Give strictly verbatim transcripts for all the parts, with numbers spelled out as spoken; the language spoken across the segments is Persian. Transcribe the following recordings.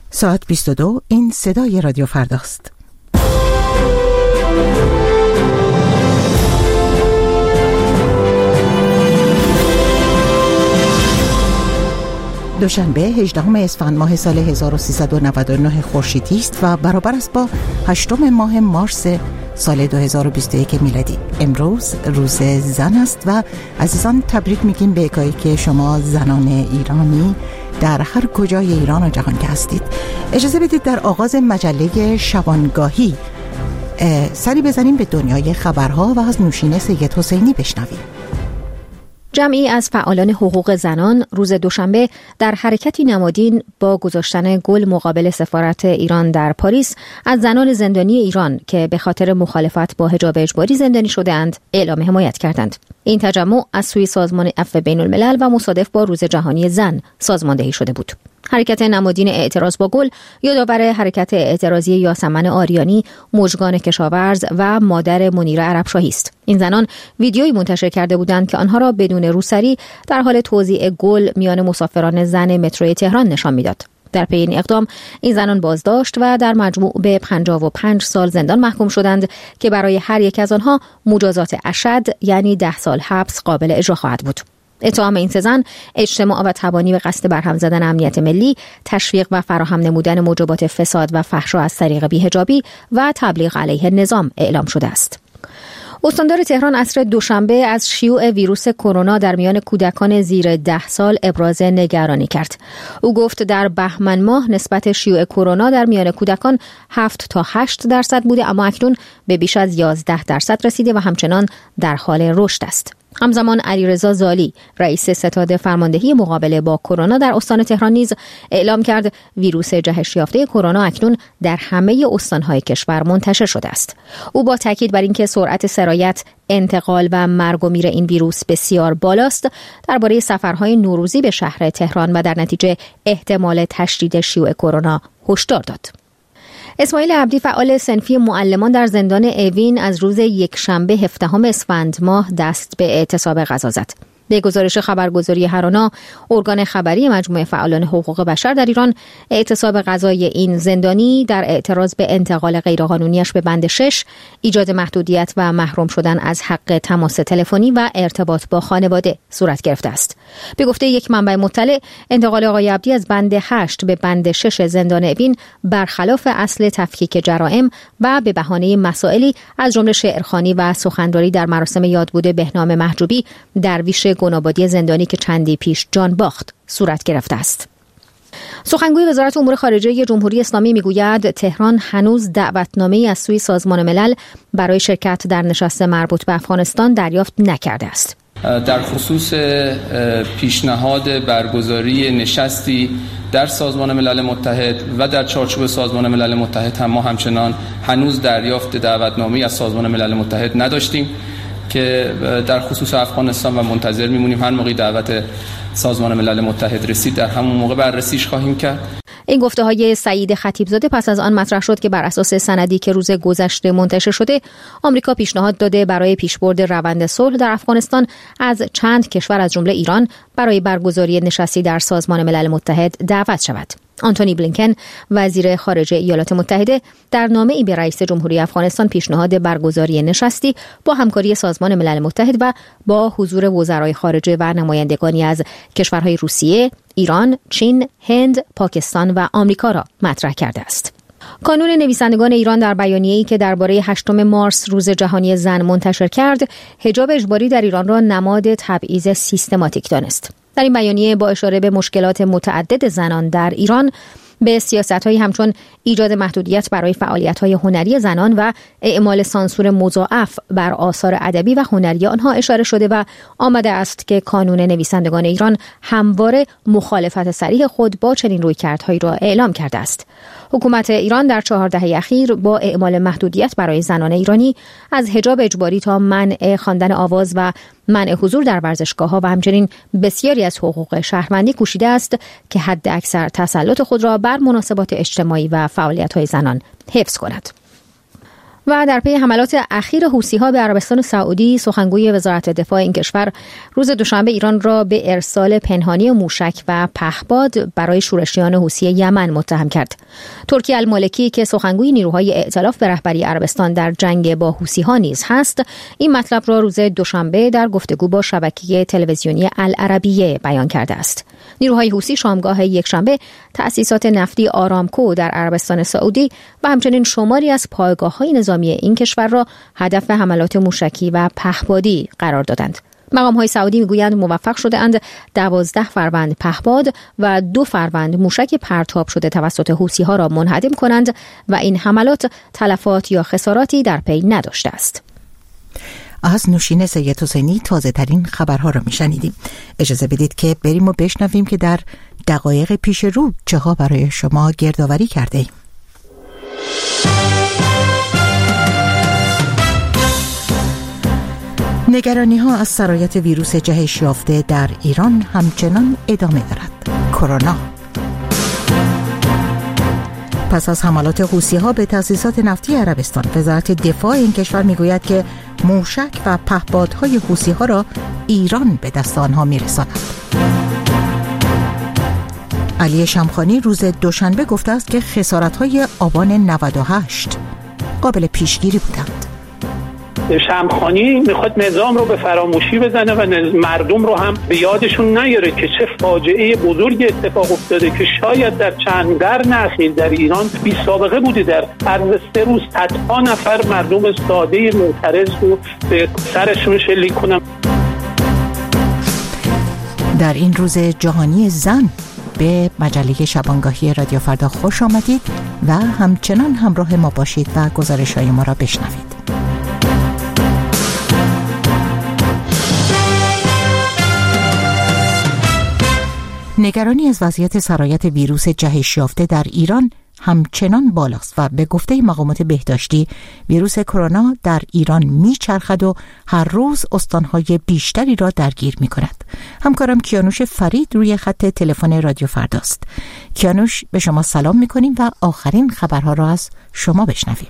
ساعت بیست و دو، این صدای رادیو فرداست. دوشنبه هجدهم اسفند ماه سال هزار و سیصد و نود و نه خورشیدی است و برابر است با هشتم ماه مارس سال دو هزار و بیست و یک میلادی. امروز روز زن است و عزیزان تبریک میگیم به یکایی که شما زنان ایرانی در هر کجای ایران و جهان که هستید. اجازه بدید در آغاز مجله شبانگاهی سری بزنیم به دنیای خبرها و از نوشین سید حسینی بشنویم. جمعی از فعالان حقوق زنان روز دوشنبه در حرکتی نمادین با گذاشتن گل مقابل سفارت ایران در پاریس از زنان زندانی ایران که به خاطر مخالفت با حجاب اجباری زندانی شده‌اند اعلام حمایت کردند. این تجمع از سوی سازمان عفو بین الملل و مصادف با روز جهانی زن سازماندهی شده بود. حرکت نمادین اعتراض با گل یادآور حرکت اعتراضی یاسمن آریانی، مژگان کشاورز و مادر منیره عربشاهی است. این زنان ویدیویی منتشر کرده بودند که آنها را بدون روسری در حال توزیع گل میان مسافران زن متروی تهران نشان میداد. در پی این اقدام این زنان بازداشت و در مجموع به پنجاه و پنج سال زندان محکوم شدند که برای هر یک از آنها مجازات اشد یعنی ده سال حبس قابل اجرا خواهد بود. اتهام این سه زن اجتماع و تبانی به قصد برهم زدن امنیت ملی، تشویق و فراهم نمودن موجبات فساد و فحشا از طریق بی‌حجابی و تبلیغ علیه نظام اعلام شده است. استاندار تهران عصر دوشنبه از شیوع ویروس کرونا در میان کودکان زیر ده سال ابراز نگرانی کرد. او گفت در بهمن ماه نسبت شیوع کرونا در میان کودکان هفت تا هشت درصد بوده، اما اکنون به بیش از یازده درصد رسیده و همچنان در حال رشد است. همزمان علیرضا زالی رئیس ستاد فرماندهی مقابله با کرونا در استان تهران نیز اعلام کرد ویروس جهش یافته کرونا اکنون در همه استان‌های کشور منتشر شده است. او با تاکید بر اینکه سرعت سرایت، انتقال و مرگ و میر این ویروس بسیار بالاست درباره سفرهای نوروزی به شهر تهران و در نتیجه احتمال تشدید شیوع کرونا هشدار داد. اسماعیل عبدی فعال صنفی معلمان در زندان اوین از روز یکشنبه هفدهم اسفند ماه دست به اعتصاب غذا زد. به گزارش خبرگزاری هرانا، ارگان خبری مجموعه فعالان حقوق بشر در ایران، اعتصاب غذای این زندانی در اعتراض به انتقال غیرقانونیش به بند شش، ایجاد محدودیت و محروم شدن از حق تماس تلفنی و ارتباط با خانواده صورت گرفته است. به گفته یک منبع مطلع، انتقال آقای عبدی از بند هشت به بند شش زندان اوین برخلاف اصل تفکیک جرائم و به بهانه مسائلی از جمله شعرخوانی و سخنرانی در مراسم یادبود بهنام محجوبی درویش گنابادی زندانی که چندی پیش جان باخت صورت گرفته است. سخنگوی وزارت امور خارجه جمهوری اسلامی میگوید تهران هنوز دعوتنامه‌ای از سوی سازمان ملل برای شرکت در نشست مربوط به افغانستان دریافت نکرده است. در خصوص پیشنهاد برگزاری نشستی در سازمان ملل متحد و در چارچوب سازمان ملل متحد هم ما همچنان هنوز دریافت دعوتنامه‌ای از سازمان ملل متحد نداشتیم که در خصوص افغانستان و منتظر میمونیم هر موقع دعوت سازمان ملل متحد رسید در همون موقع بررسیش خواهیم کرد. این گفته های سعید خطیبزاده پس از آن مطرح شد که بر اساس سندی که روز گذشته منتشر شده آمریکا پیشنهاد داده برای پیشبرد روند صلح در افغانستان از چند کشور از جمله ایران برای برگزاری نشستی در سازمان ملل متحد دعوت شود. آنتونی بلینکن وزیر خارجه ایالات متحده در نامه‌ای به رئیس جمهوری افغانستان پیشنهاد برگزاری نشستی با همکاری سازمان ملل متحد و با حضور وزرای خارجه و نمایندگانی از کشورهای روسیه، ایران، چین، هند، پاکستان و آمریکا را مطرح کرده است. کانون نویسندگان ایران در بیانیه‌ای که درباره هشتم مارس روز جهانی زن منتشر کرد، حجاب اجباری در ایران را نماد تبعیض سیستماتیک دانست. در این بیانیه با اشاره به مشکلات متعدد زنان در ایران، به سیاست‌هایی همچون ایجاد محدودیت برای فعالیت‌های هنری زنان و اعمال سانسور مضاعف بر آثار ادبی و هنری آنها اشاره شده و آمده است که کانون نویسندگان ایران همواره مخالفت صریح خود با چنین رویکردهایی را اعلام کرده است. حکومت ایران در چهار دهه اخیر با اعمال محدودیت برای زنان ایرانی از حجاب اجباری تا منع خواندن آواز و منع حضور در ورزشگاه‌ها و همچنین بسیاری از حقوق شهروندی کوشیده است که حد اکثر تسلط خود را بر مناسبات اجتماعی و فعالیت‌های زنان حفظ کند. و در پی حملات اخیر حوثی‌ها به عربستان سعودی، سخنگوی وزارت دفاع این کشور روز دوشنبه ایران را به ارسال پنهانی موشک و پهپاد برای شورشیان حوثی یمن متهم کرد. ترکی المالکی که سخنگوی نیروهای ائتلاف به رهبری عربستان در جنگ با حوثی‌ها نیز هست، این مطلب را روز دوشنبه در گفتگو با شبکه تلویزیونی العربیه بیان کرده است. نیروهای حوثی شامگاه یکشنبه تأسیسات نفتی آرامکو در عربستان سعودی و همچنین شماری از پایگاه‌های نظامی این کشور را هدف حملات موشکی و پهپادی قرار دادند. مقام‌های سعودی میگویند موفق شده‌اند دوازده فروند پهپاد و دو فروند موشک پرتاب شده توسط حوثی‌ها را منهدم کنند و این حملات تلفات یا خساراتی در پی نداشته است. از نوشین سید حسینی تازه ترین خبرها را میشنیدیم. اجازه بدید که بریم و بشنویم که در دقایق پیش رو چه ها برای شما گردآوری کرده ایم. نگرانی ها از سرایت ویروس جهش یافته در ایران همچنان ادامه دارد. کرونا. پس از حملات حوثی‌ها به تأسیسات نفتی عربستان، وزارت دفاع این کشور میگوید که موشک و پهپادهای حوثی‌ها را ایران به دست آنها میرساند. علی شمخانی روز دوشنبه گفته است که خسارت‌های آبان نود و هشت قابل پیشگیری بودند. شمخانی میخواد نظام رو به فراموشی بزنه و مردم رو هم به یادشون نیاره که چه فاجعه بزرگی اتفاق افتاده که شاید در چند قرن اخیر در ایران بی سابقه بوده. در عرض سه روز صدها نفر مردم ساده معترض رو به سرشون شلیک کنن. در این روز جهانی زن به مجله شبانگاهی رادیو فردا خوش آمدید و همچنان همراه ما باشید و گزارش‌های ما را بشنوید. نگرانی از وضعیت سرایت ویروس جهش یافته در ایران همچنان بالاست و به گفته مقامات بهداشتی ویروس کرونا در ایران میچرخد و هر روز استانهای بیشتری را درگیر می کند. همکارم کیانوش فرید روی خط تلفن رادیو فرداست. کیانوش، به شما سلام می کنیم و آخرین خبرها را از شما بشنویم.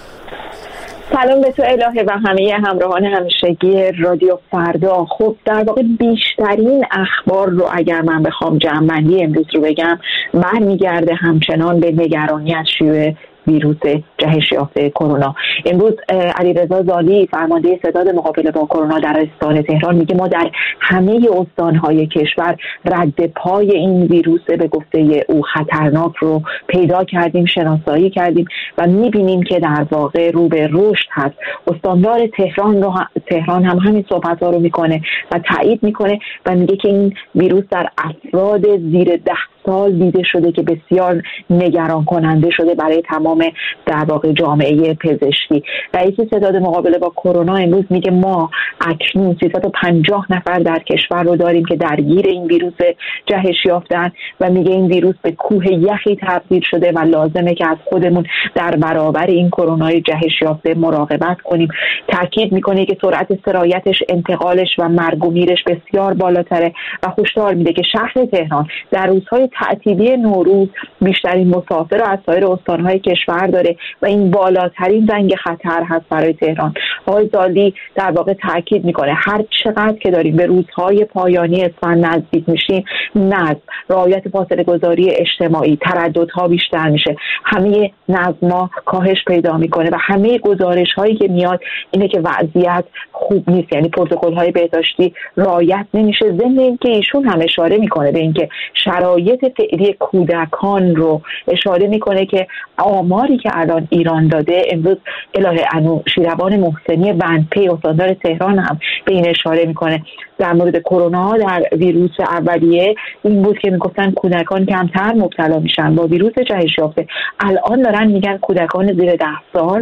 سلام به تو الهه و همه همراهان همیشگی رادیو فردا. خب در واقع بیشترین اخبار رو اگر من بخوام جمع‌بندی امروز رو بگم برمیگرده همچنان به نگرانی از شیوع ویروس جهش یافته کرونا. امروز علیرضا زالی فرمانده ستاد مقابله با کرونا در استان تهران میگه ما در همه استان‌های کشور رد پای این ویروس به گفته او خطرناک رو پیدا کردیم، شناسایی کردیم و میبینیم که در واقع رو به رشد هست. استاندار تهران رو هم، تهران هم همین صحبت‌ها رو میکنه و تایید میکنه و میگه که این ویروس در افراد زیر ده سال دیده شده که بسیار نگران کننده شده برای تمام در واقع جامعه پزشکی. رئیس ستاد مقابله با کرونا امروز میگه ما اکنون سیصد و پنجاه نفر در کشور رو داریم که درگیر این ویروس جهش یافتن و میگه این ویروس به کوه یخی تبدیل شده و لازمه که از خودمون در برابر این کرونای جهش یافته مراقبت کنیم. تاکید میکنه که سرعت سرایتش، انتقالش و مرگ و میرش بسیار بالاتره و هشدار میده که شهر تهران در روزهای تعطیلی نوروز بیشترین مسافر رو از سایر استان‌های کشور داره و این بالاترین زنگ خطر هست برای تهران. آقای زالی در واقع تاکید میکنه هر چقدر که داریم به روزهای پایانی اسفند نزدیک میشیم، نظم، رعایت فاصله گذاری اجتماعی، ترددها بیشتر میشه، همه نظم‌ها کاهش پیدا میکنه و همه گزارش‌هایی که میاد اینه که وضعیت خوب نیست، یعنی پروتکل‌های بهداشتی رعایت نمیشه. ضمن اینکه ایشون هم اشاره میکنه به اینکه شرایط فعلی کودکان رو اشاره میکنه که آماری که الان ایران داده، امروز الهه انوشیروان محسنی بندپی استاندار تهران هم به این اشاره میکنه در مورد کرونا. در ویروس اولیه این بود که میگفتن کودکان کمتر مبتلا میشن با ویروس جهش یافته. الان دارن میگن کودکان زیر ده سال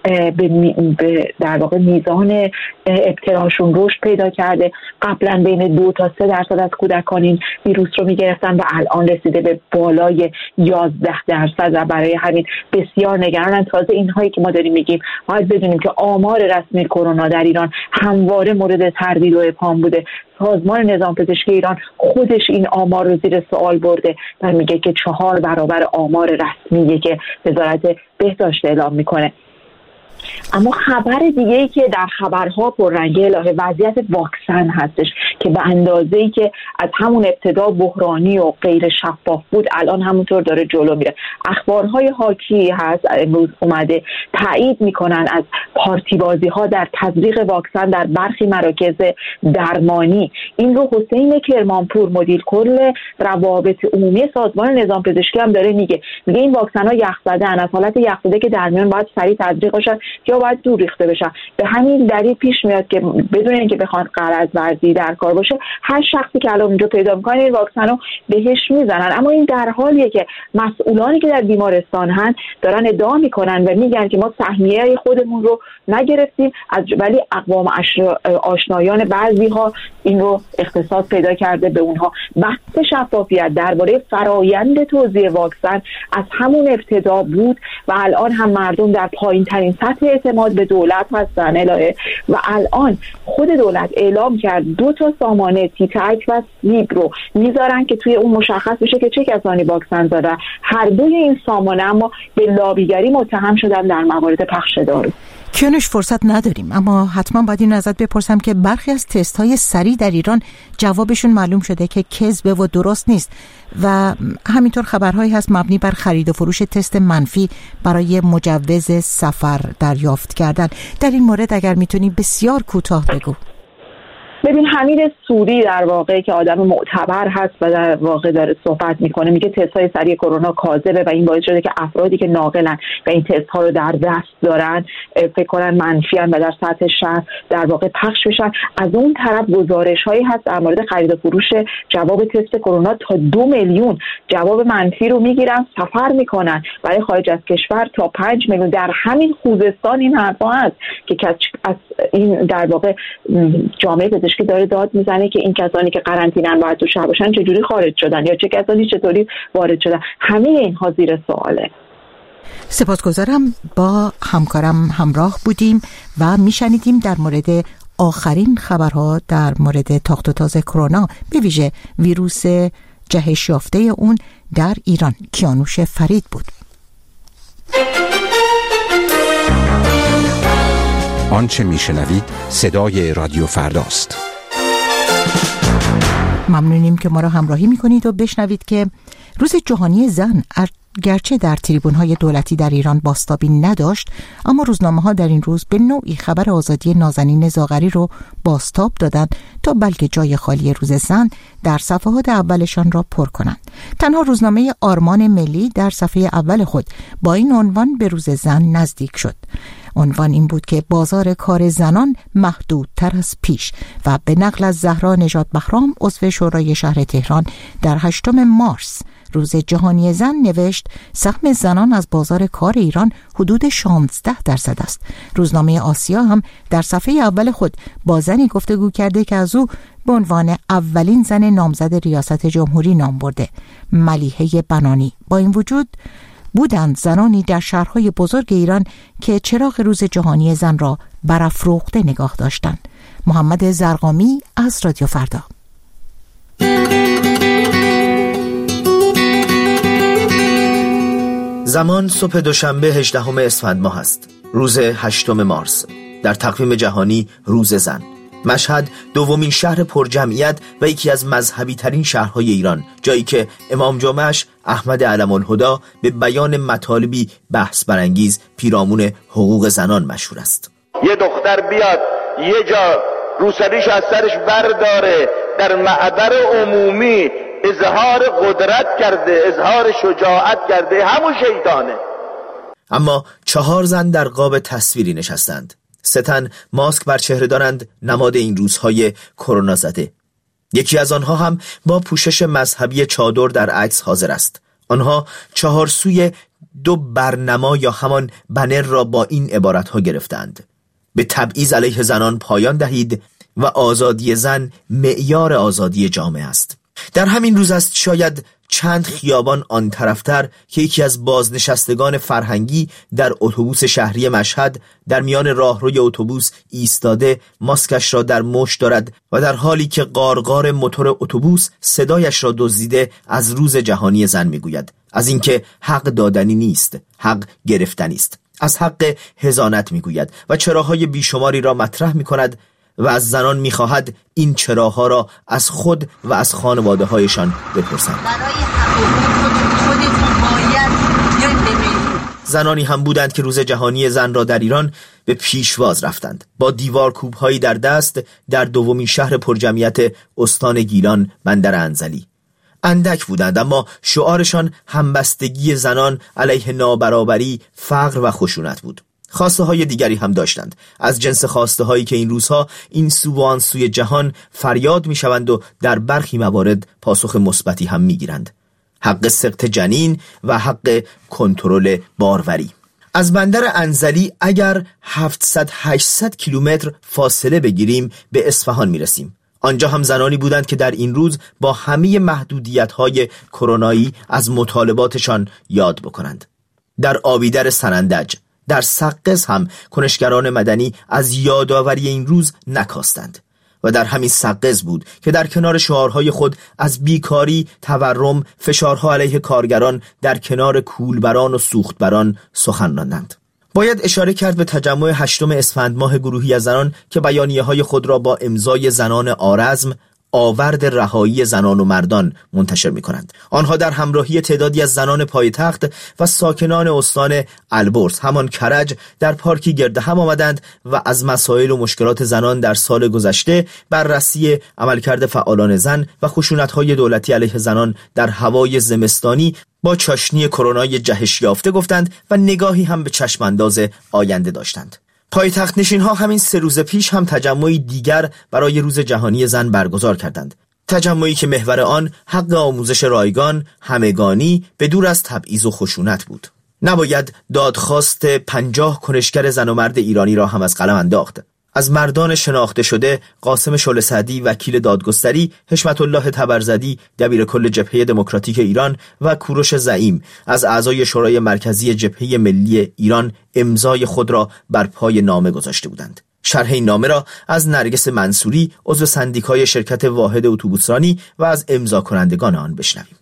به در واقع میزان ابتلاشون رشد پیدا کرده. قبلا بین دو تا سه درصد از کودکان این ویروس رو میگرفتن و الان رسیده به بالای یازده درصد و برای همین بسیار نگرانن. تازه اینهایی که ما داریم میگیم باید بدونیم که آمار رسمی کرونا در ایران همواره مورد تردید و ابهام بوده. سازمان نظام پزشکی ایران خودش این آمار رو زیر سوال برده و میگه که چهار برابر آمار رسمیه که وزارت بهداشت اعلام میکنه. اما خبر دیگه ای که در خبرها پررنگ الهه وضعیت واکسن هستش که به اندازه‌ای که از همون ابتدا بحرانی و غیر شفاف بود الان همونطور داره جلو میره. اخبارهای حاکی هست امروز اومده تایید میکنن از پارتی بازی ها در تزریق واکسن در برخی مراکز درمانی. این رو حسین کرمانپور مدیر کل روابط عمومی سازمان نظام پزشکی هم داره میگه میگه این واکسن ها یخ زدن، از حالت یخ زده که در میان باید سریع تزریق بشن یا باید دور ریخته بشن. به همین دلیل پیش میاد که بدون اینکه بخوان غرض ورزی در کار باشه هر شخصی که الان اونجا پیدا میکنن این واکسن رو بهش میزنن. اما این در حالیه که مسئولانی که در بیمارستان هن دارن ادعا میکنن و میگن که ما سهمیه خودمون رو نگرفتیم، از ولی اقوام آشنایان بعضی ها این رو اختصاص پیدا کرده به اونها. بحث شفافیت درباره فرایند توزیع واکسن از همون ابتدا بود و الان هم مردم در پایین ترین سطح اعتماد به دولت هستن الهه و الان خود دولت اعلام کرد دو تا سامانه تیتک و سیب رو میذارن که توی اون مشخص بشه که چه کسانی واکسن زدن. هر دوی این سامانه اما به لابیگری متهم شدن در موارد پخش دارو. کیانوش فرصت نداریم اما حتما باید این ازت بپرسم که برخی از تست های سریع در ایران جوابشون معلوم شده که کذبه و درست نیست و همینطور خبرهایی هست مبنی بر خرید و فروش تست منفی برای مجوز سفر دریافت کردن. در این مورد اگر میتونی بسیار کوتاه بگو. ببین حمید سوری در واقع که آدم معتبر هست و در واقع داره صحبت میکنه میگه تست های سریع کرونا کاذبه و این باعث شده که افرادی که ناقلن و این تست ها رو در دست دارن فکر کنن منفی ان و در سطح شهر در واقع پخش بشن. از اون طرف گزارش هایی هست در مورد خرید و فروش جواب تست کرونا تا دو میلیون جواب منفی رو میگیرن سفر میکنن برای خارج از کشور تا پنج میلیون. در همین خوزستان این حرفا هست که از این در واقع جامعه که داره داد میزنه که این کسانی که قرنطینه‌ان باید تو شهر باشن چجوری خارج شدن یا چه کسانی چطوری وارد شدن. همه اینها زیر سواله. سپاسگزارم. با همکارم همراه بودیم و میشنیدیم در مورد آخرین خبرها در مورد تاخت و تاز کرونا به ویژه ویروس جهش یافته اون در ایران. کیانوش فرید بود. آنچه میشنوید صدای رادیو فرداست. ممنونیم که ما را همراهی میکنید و بشنوید که روز جهانی زن گرچه در تریبون‌های دولتی در ایران بازتابی نداشت اما روزنامه‌ها در این روز به نوعی خبر آزادی نازنین زاغری رو بازتاب دادند تا بلکه جای خالی روز زن در صفحات اولشان را پر کنند. تنها روزنامه آرمان ملی در صفحه اول خود با این عنوان به روز زن نزدیک شد. عنوان این بود که بازار کار زنان محدودتر از پیش و به نقل از زهرا نژاد بهرام عضو شورای شهر تهران در هشتم مارس روز جهانی زن نوشت سهم زنان از بازار کار ایران حدود شانزده درصد است. روزنامه آسیا هم در صفحه اول خود با زنی گفتگو کرده که از او به عنوان اولین زن نامزد ریاست جمهوری نام برده، ملیحه بنانی. با این وجود بودند زنانی در شهرهای بزرگ ایران که چراغ روز جهانی زن را برافروخته نگاه داشتند. محمد زرقامی از رادیو فردا. زمان صبح دوشنبه هجدهم اسفند ماه است، روز هشتم مارس، در تقویم جهانی روز زن. مشهد دومین شهر پرجمعیت و یکی از مذهبی ترین شهرهای ایران، جایی که امام جمعه‌اش احمد علم الهدا به بیان مطالبی بحث برانگیز پیرامون حقوق زنان مشهور است. یه دختر بیاد یه جا روسریش از سرش برداره، در معبر عمومی اظهار قدرت کرده، اظهار شجاعت کرده، همون شیطانه. اما چهار زن در قاب تصویری نشستند. سه تن ماسک بر چهره دارند، نماد این روزهای کرونا زده. یکی از آنها هم با پوشش مذهبی چادر در عکس حاضر است. آنها چهار سوی دو برنما یا همان بنر را با این عبارتها گرفتند: به تبعیض علیه زنان پایان دهید و آزادی زن معیار آزادی جامعه است. در همین روز است شاید چند خیابان آن طرفتر که یکی از بازنشستگان فرهنگی در اتوبوس شهری مشهد در میان راهروی اتوبوس ایستاده، ماسکش را در مشت دارد و در حالی که قارقار موتور اتوبوس صدایش را دزدیده از روز جهانی زن میگوید، از اینکه حق دادنی نیست، حق گرفتنی است. از حق حضانت میگوید و چراهای بیشماری را مطرح میکند و از زنان میخواهد این چراها را از خود و از خانواده هایشان بپرسند. زنانی هم بودند که روز جهانی زن را در ایران به پیشواز رفتند. با دیوار کوب‌هایی در دست در دومین شهر پرجمعیت استان گیلان، بندر انزلی. اندک بودند اما شعارشان همبستگی زنان علیه نابرابری، فقر و خشونت بود. خواسته های دیگری هم داشتند، از جنس خواسته هایی که این روزها این سو و آن سوی جهان فریاد می شوند و در برخی موارد پاسخ مثبتی هم می گیرند. حق سقط جنین و حق کنترل باروری. از بندر انزلی اگر هفتصد هشتصد کیلومتر فاصله بگیریم به اصفهان می رسیم. آنجا هم زنانی بودند که در این روز با همه محدودیت‌های کرونایی از مطالباتشان یاد بکنند. در آبیدر سنندج، در سقز هم کنشگران مدنی از یادآوری این روز نکاستند و در همین سقز بود که در کنار شعارهای خود از بیکاری، تورم، فشارها علیه کارگران در کنار کولبران و سوختبران سخن راندند. باید اشاره کرد به تجمع هشتم اسفند ماه گروهی از زنان که بیانیه های خود را با امضای زنان آرزم، آورد رهایی زنان و مردان منتشر می کنند. آنها در همراهی تعدادی از زنان پایتخت و ساکنان استان البرز، همان کرج، در پارکی گرد هم آمدند و از مسائل و مشکلات زنان در سال گذشته، بررسی عملکرد فعالان زن و خشونت‌های دولتی علیه زنان در هوای زمستانی با چاشنی کرونای جهش یافته گفتند و نگاهی هم به چشم انداز آینده داشتند. پایتخت نشین ها همین سه روز پیش هم تجمعی دیگر برای روز جهانی زن برگزار کردند. تجمعی که محور آن حق آموزش رایگان، همگانی، به دور از تبعیض و خشونت بود. نباید دادخواست پنجاه کنشگر زن و مرد ایرانی را هم از قلم انداخت. از مردان شناخته شده قاسم شعله سعدی وکیل دادگستری، حشمت الله تبرزدی دبیر کل جبهه دموکراتیک ایران و کوروش زعیم از اعضای شورای مرکزی جبهه ملی ایران امضای خود را بر پای نامه گذاشته بودند. شرح این نامه را از نرگس منصوری عضو سندیکای شرکت واحد اتوبوسرانی و از امضا کنندگان آن بشنویم.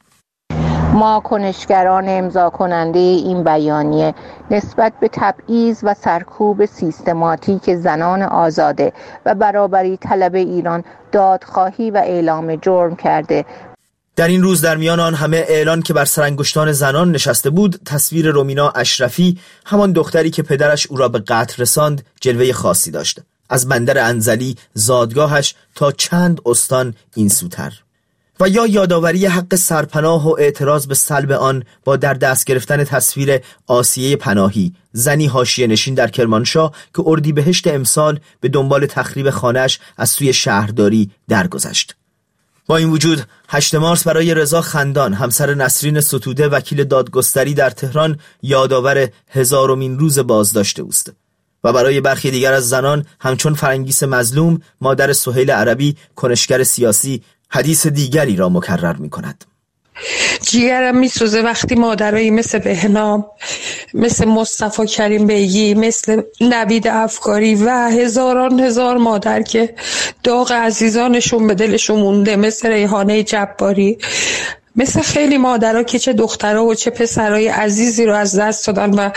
ما کنشگران امضا کننده این بیانیه نسبت به تبعیض و سرکوب سیستماتیک زنان آزاده و برابری طلب ایران دادخواهی و اعلام جرم کرده. در این روز در میان آن همه اعلان که بر سرانگشتان زنان نشسته بود، تصویر رومینا اشرفی، همان دختری که پدرش او را به قتل رساند، جلوه خاصی داشت. از بندر انزلی زادگاهش تا چند استان این سوتر. و یا یادآوری حق سرپناه و اعتراض به سلب آن با در دست گرفتن تصویر آسیه پناهی، زنی حاشیه نشین در کرمانشاه که اردیبهشت امسال به دنبال تخریب خانه‌اش از سوی شهرداری درگذشت. با این وجود هشتم مارس برای رضا خندان، همسر نسرین ستوده وکیل دادگستری در تهران، یادآور هزارمین روز بازداشت اوست و برای برخی دیگر از زنان همچون فرنگیس مظلوم، مادر سهیل عربی، کنشگر سیاسی، حدیث دیگری را مکرر می کند. جیگرم می سوزه وقتی مادرایی مثل بهنام، مثل مصطفی کریم بیگی، مثل نوید افکاری و هزاران هزار مادر که داغ عزیزانشون به دلشون مونده، مثل ریحانه جباری، مثل خیلی مادرها که چه دخترها و چه پسرای عزیزی رو از دست دادن و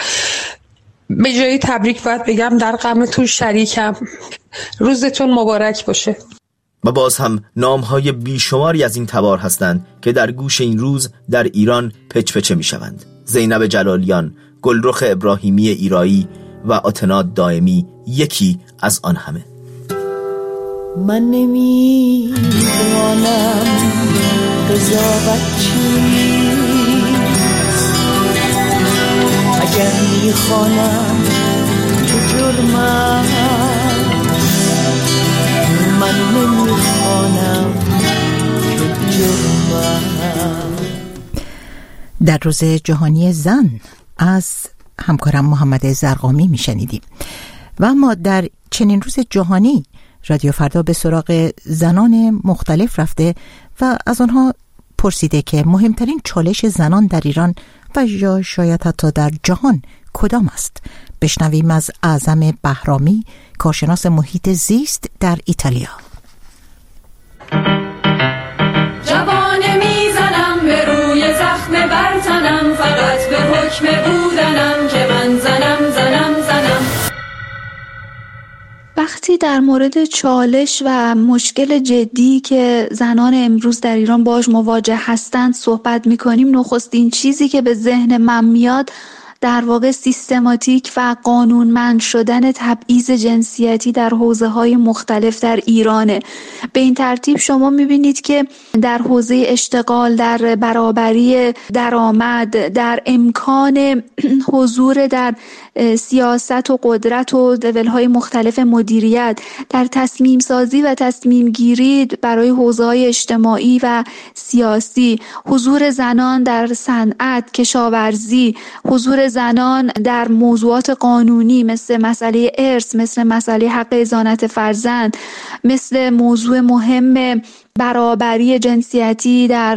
به جای تبریک باید بگم در غمتون شریکم. روزتون مبارک باشه. و باز هم نامهای بیشماری از این تبار هستند که در گوش این روز در ایران پچپچه می شوند. زینب جلالیان، گلرخ ابراهیمی ایرایی و آتناد دائمی یکی از آن همه. من نمی دوانم قضاوت چیست، اگر می خوانم تو جرمم، من نمی خوانم تو جرمم. در روز جهانی زن از همکارم محمد زرقامی می شنیدیم. و اما در چنین روز جهانی رادیو فردا به سراغ زنان مختلف رفته و از آنها پرسیده که مهمترین چالش زنان در ایران و یا شاید حتی در جهان کدام است. بشنویم از اعظم بهرامی، کارشناس محیط زیست در ایتالیا. جوانه میزنم به روی زخم برتنم، فقط به حکم بودنم که من زنم زنم وقتی در مورد چالش و مشکل جدی که زنان امروز در ایران باهاش مواجه هستند صحبت می‌کنیم، نخستین چیزی که به ذهن من میاد در واقع سیستماتیک و قانونمند شدن تبعیض جنسیتی در حوزه‌های مختلف در ایرانه. به این ترتیب شما می‌بینید که در حوزه اشتغال، در برابری درآمد، در امکان حضور در سیاست و قدرت و لول‌های مختلف مدیریت، در تصمیم سازی و تصمیم گیری برای حوزه‌های اجتماعی و سیاسی، حضور زنان در صنعت، کشاورزی، حضور زنان در موضوعات قانونی مثل مسئله ارث، مثل مسئله حق اذانت فرزند، مثل موضوع مهم برابری جنسیتی در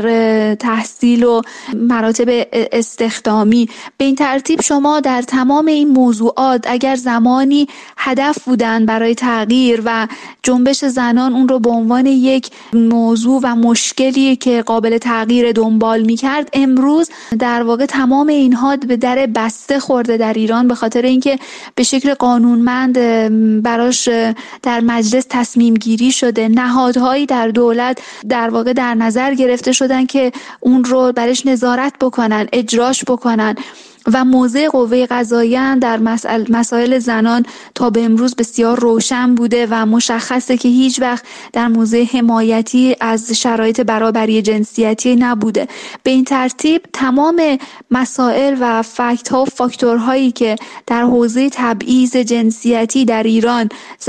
تحصیل و مراتب استخدامی. به این ترتیب شما در تمام این موضوعات اگر زمانی هدف بودن برای تغییر و جنبش زنان اون رو به عنوان یک موضوع و مشکلی که قابل تغییر دنبال می‌کرد، امروز در واقع تمام اینها به در بسته خورده در ایران، به خاطر اینکه به شکل قانونمند براش در مجلس تصمیم گیری شده، نهادهایی در دولت در واقع در نظر گرفته شدن که اون رو برش نظارت بکنن، اجراش بکنن و موضع قوه قضاییه در مسائل مسائل زنان تا به امروز بسیار روشن بوده و مشخصه که هیچ وقت در موضع حمایتی از شرایط برابری جنسیتی نبوده. به این ترتیب تمام مسائل و فکت ها و فاکتورهایی که در حوزه تبعیض جنسیتی در ایران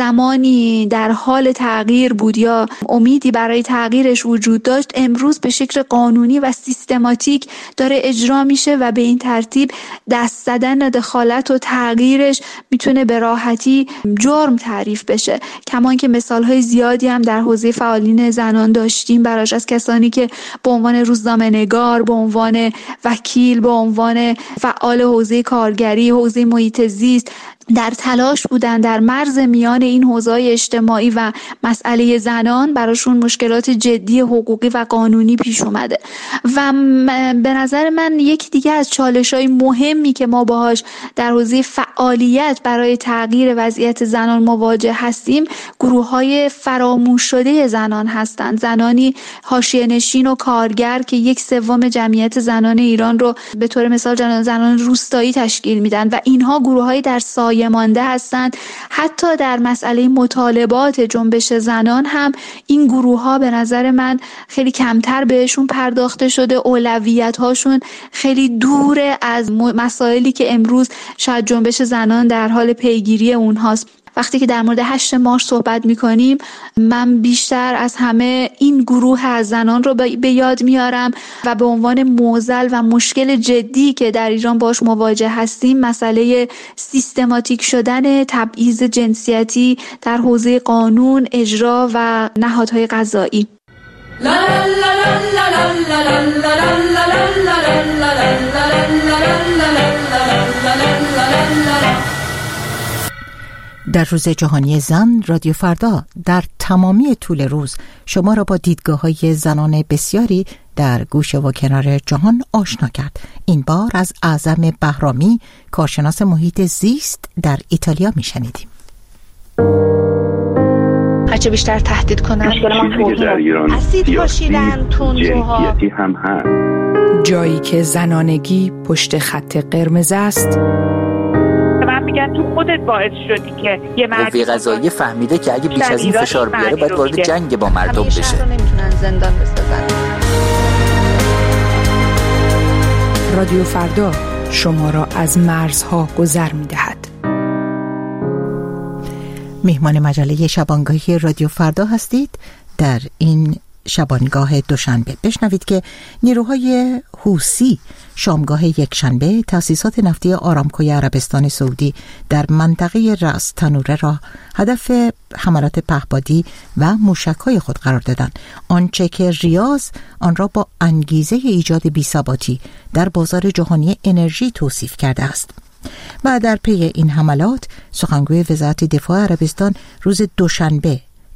زمانی در حال تغییر بود یا امیدی برای تغییرش وجود داشت، امروز به شکل قانونی و سیستماتیک داره اجرا میشه و به این ترتیب دست زدن دخالت و تغییرش میتونه به راحتی جرم تعریف بشه. کمان که مثالهای زیادی هم در حوزه فعالین زنان داشتیم براش، از کسانی که به عنوان روزنامه‌نگار، به عنوان وکیل، به عنوان فعال حوزه کارگری، حوزه محیط زیست در تلاش بودن در مرز میان این حوزه‌های اجتماعی و مسئله زنان، براشون مشکلات جدی حقوقی و قانونی پیش اومده. و به نظر من یک دیگه از چالش‌های مهمی که ما باهاش در حوزه فعالیت برای تغییر وضعیت زنان مواجه هستیم، گروه‌های فراموش شده زنان هستند. زنانی حاشیه‌نشین و کارگر که یک سوم جمعیت زنان ایران رو به طور مثال زنان روستایی تشکیل میدن و اینها گروه‌های در سایه مانده هستند. حتی در مسئله مطالبات جنبش زنان هم این گروه ها به نظر من خیلی کمتر بهشون پرداخته شده، اولویت هاشون خیلی دوره از مسائلی که امروز شاید جنبش زنان در حال پیگیری اونهاست. وقتی که در مورد هشت مارس صحبت می‌کنیم، من بیشتر از همه این گروه از زنان رو به یاد میارم و به عنوان معضل و مشکل جدی که در ایران باش مواجه هستیم، مسئله سیستماتیک شدن تبعیض جنسیتی در حوزه قانون، اجرا و نهادهای قضایی. در روز جهانی زن، رادیو فردا در تمامی طول روز شما را با دیدگاه‌های زنان بسیاری در گوشه و کنار جهان آشنا کرد. این بار از اعظم بهرامی، کارشناس محیط زیست در ایتالیا میشنیدیم. هرچه بیشتر تهدید کنن اسید پاشیدن، تندروها هم هست. جایی که زنانگی پشت خط قرمز است، من میگم تو خودت باعث شدی که یه مرد قوه قضاییه فهمیده که اگه بیش از این فشار بیاره باید وارد جنگ با مردم بشه. همیشه رو نمیتونن زندان بسازن. رادیو فردا شما را از مرزها گذر میدهد. مهمان مجله شبانگاهی رادیو فردا هستید. در این شبانگاه دوشنبه بشنوید که نیروهای حوثی شامگاه یکشنبه تأسیسات نفتی آرامکوی عربستان سعودی در منطقه رأس تنوره را هدف حملات پهپادی و موشک‌های خود قرار دادند، آنچه که ریاض آن را با انگیزه ایجاد بی‌ثباتی در بازار جهانی انرژی توصیف کرده است. و در پی این حملات سخنگوی وزارت دفاع عربستان روز دوشنبه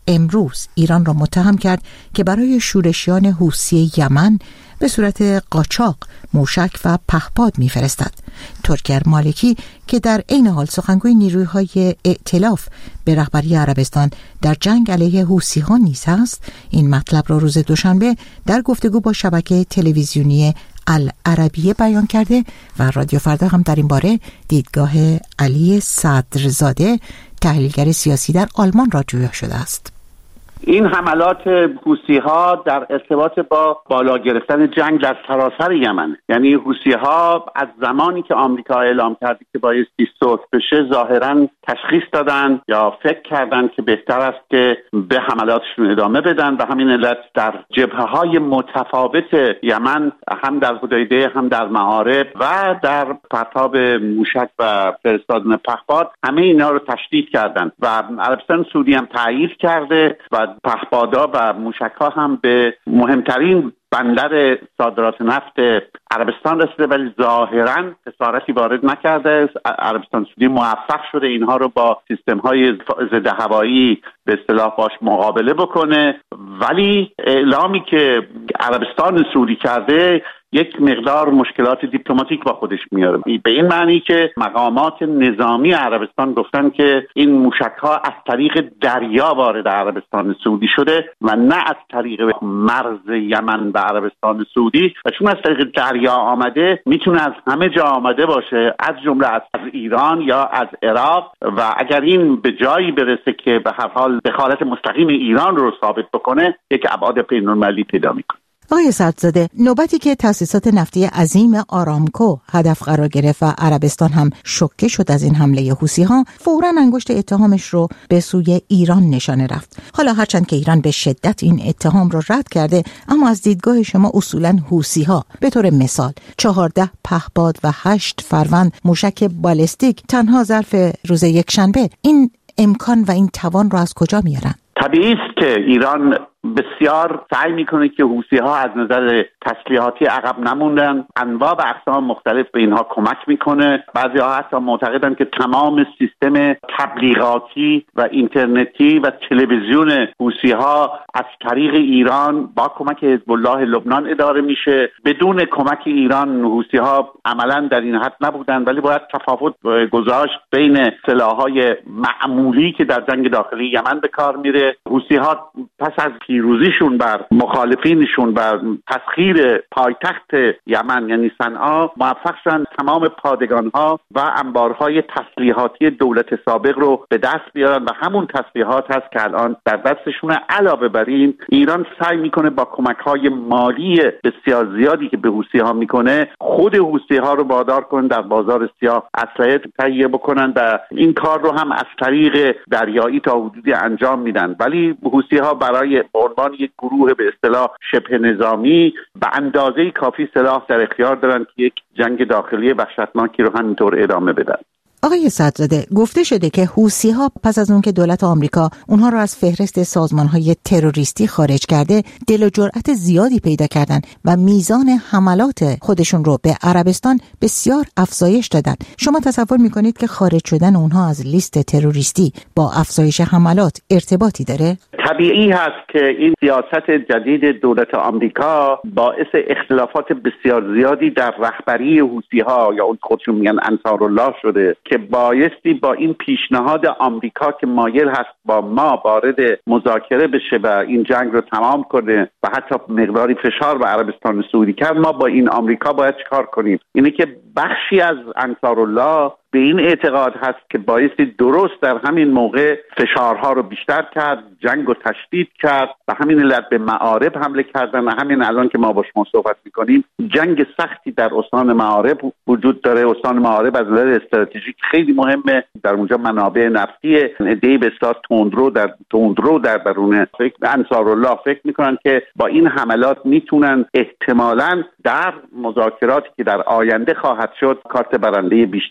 امروز ایران را متهم کرد که برای شورشیان حوثی یمن به صورت قاچاق موشک و پهپاد می‌فرستد. ترکی مالکی که در عین حال سخنگوی نیروهای ائتلاف به رهبری عربستان در جنگ علیه حوثی‌ها نیز است، این مطلب را روز دوشنبه در گفتگو با شبکه تلویزیونی العربیه بیان کرده و رادیو فردا هم در این باره دیدگاه علی صدرزاده تحلیلگر سیاسی در آلمان را جویا شده است. این حملات حوثی‌ها در ارتباط با بالا گرفتن جنگ در سراسر یمن، یعنی حوثی‌ها از زمانی که آمریکا اعلام کرد که بایستی صلح بشه ظاهراً تشخیص دادن یا فکر کردن که بهتر است که به حملاتشون ادامه بدن و همین علت در جبهه‌های متفاوت یمن، هم در حدیده هم در معارب و در پرتاب موشک و فرستادن پهپاد، همه اینا رو تشدید کردن و عربستان سعودی هم تایید کرده و پهپادا و موشک‌ها هم به مهمترین بندر صادرات نفت عربستان رسیده، ولی ظاهراً خسارتی وارد نکرده. عربستان سعودی موفق شده اینها رو با سیستم‌های ضد هوایی به اصطلاح باش مقابله بکنه، ولی اعلامی که عربستان سعودی کرده یک مقدار مشکلات دیپلماتیک با خودش میاره، به این معنی که مقامات نظامی عربستان گفتن که این موشک‌ها از طریق دریا وارد عربستان سعودی شده و نه از طریق مرز یمن و عربستان سعودی، و چون از طریق دریا آمده میتونه از همه جا آمده باشه، از جمله از ایران یا از عراق، و اگر این به جایی برسه که به هر حال دخالت مستقیم ایران رو ثابت بکنه، یک ابعاد بین‌المللی پیدا میکنه. آقای صدرزاده، نوبتی که تأسیسات نفتی عظیم آرامکو هدف قرار گرفت و عربستان هم شوکه شد از این حمله حوثی‌ها، فوراً انگشت اتهامش رو به سوی ایران نشانه رفت. حالا هرچند که ایران به شدت این اتهام رو رد کرده، اما از دیدگاه شما اصولاً حوثی‌ها به طور مثال چهارده پهپاد و هشت فروند موشک بالستیک تنها ظرف روز یکشنبه، این امکان و این توان رو از کجا میارن؟ طبیعی است که ایران بسیار سعی میکنه که حوثی‌ها از نظر تسلیحاتی عقب نموندن، انواع و اقسام مختلف به اینها کمک میکنه. بعضی‌ها حتی معتقدن که تمام سیستم تبلیغاتی و اینترنتی و تلویزیون حوثی‌ها از طریق ایران با کمک حزب الله لبنان اداره میشه. بدون کمک ایران حوثی‌ها عملاً در این حد نبودن، ولی باید تفاوت گذاشت بین سلاح‌های معمولی که در جنگ داخلی یمن به کار میره. حوثی‌ها پس از پیروزیشون بر مخالفینشون و تسخیر پایتخت یمن یعنی صنعا موفق شدن تمام پادگان‌ها و انبارهای تسلیحاتی دولت سابق رو به دست بیارن و همون تسلیحات هست که الان در دستشون. علاوه بر این ایران سعی میکنه با کمک‌های مالی بسیار زیادی که به حوثی‌ها میکنه خود حوثی‌ها رو وادار کنن در بازار سیاه اسلحه تهیه بکنن و این کار رو هم از طریق دریایی تا حدودی انجام میدن، ولی حوثی‌ها برای عنوان یک گروه به اصطلاح شبه نظامی به اندازه کافی سلاح در اختیار دارن که یک جنگ داخلی وحشتناکی رو همینطور ادامه بدن. آقای صدرزاده، گفته شده که حوثی‌ها پس از اون که دولت آمریکا اونها رو از فهرست سازمان‌های تروریستی خارج کرده، دل و جرأت زیادی پیدا کردن و میزان حملات خودشون رو به عربستان بسیار افزایش دادن. شما تصور می‌کنید که خارج شدن اونها از لیست تروریستی با افزایش حملات ارتباطی داره؟ طبیعی هست که این سیاست جدید دولت آمریکا باعث اختلافات بسیار زیادی در رهبری حوثی‌ها یا اون خودشون میگن انصارالله شده که بایستی با این پیشنهاد آمریکا که مایل هست با ما وارد مذاکره بشه و این جنگ رو تمام کنه و حتی مقداری فشار به عربستان سعودی کرد، ما با این آمریکا باید چیکار کنیم؟ اینه که بخشی از انصارالله به این اعتقاد هست که بایستی درست در همین موقع فشارها رو بیشتر کرد، جنگ رو تشدید کرد و همین علت به معارب حمله کردن و همین الان که ما با شما صحبت میکنیم جنگ سختی در استان معارب وجود داره. استان معارب از نظر استراتژیک خیلی مهمه، در اونجا منابع نفتیه. ایده به اصطلاح تندرو در تندرو در درون فکر انصارالله فکر میکنن که با این حملات میتونن احتمالاً در مذاکراتی که در آینده خواهد شد کارت برنده بیشتری داشته